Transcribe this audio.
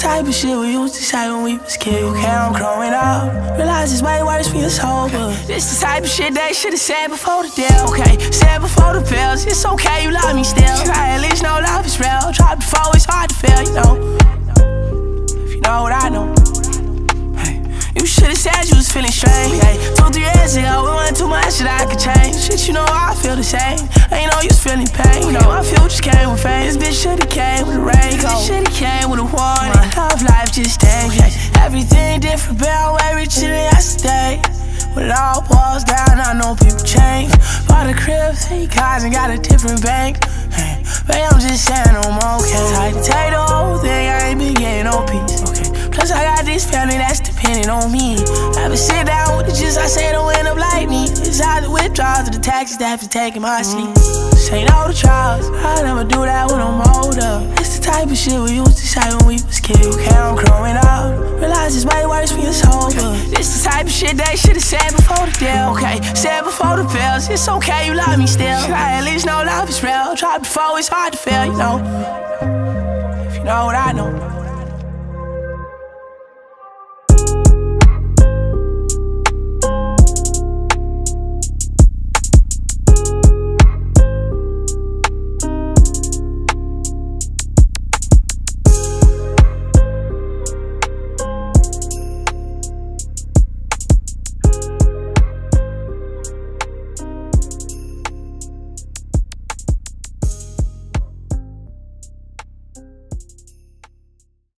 type of shit we used to say when we was kids. Okay, I'm growing up. Realize it's way worse when you're sober. This the type of shit they should've said before the deal. Okay, said before the pills. It's okay, you love me still. I at least know love is real. Dropped before, it's hard to feel, you know. If you know what I know. Hey, you should've said you was feeling strange. Hey, 2-3 years ago, we went too much that I could change. Shit, you know I feel the same. Ain't no use feeling pain. You know, my future came with fame. This bitch should've came with a raincoat. This should've came with a warning. My love life just changed. Everything different, but I'm way richer than yesterday. When it all boils down, I know people change. Bought a crib, 3 cars, and got a different bank. Hey, babe, I'm just saying I'm okay. I can take the whole thing, I ain't been getting no peace. Okay, plus I got this family that's depending on me. Never sit down with the just I say don't end up like me. It's either withdrawals or the taxes that have taken my sleep. Say no to trials, I never do that when I'm older. It's the type of shit we used to say when we was kids. Okay, I'm growing up. Realize it's way worse when you're sober. This the type of shit they should've said before the deal. Okay, said before the pills. It's okay, you love me still. I at least know love is real. Dropped before, it's hard to feel, you know. If you know what I know.